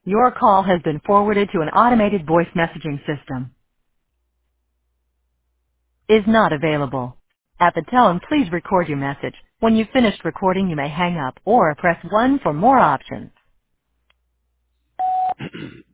Your call has been forwarded to an automated voice messaging system. Is not available. At the tone, please record your message. When you've finished recording, you may hang up or press 1 for more options.